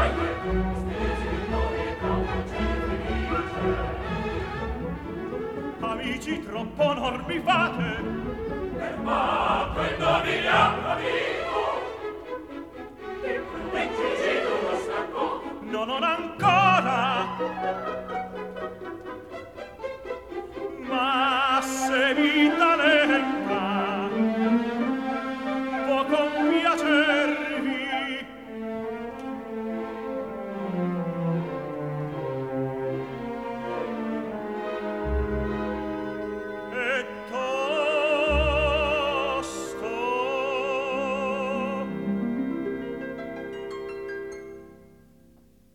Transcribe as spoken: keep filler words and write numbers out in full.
Amici, troppo onor mi fate. Fermato e indoviniamo amico. Che prudente uno stacco. No, non anche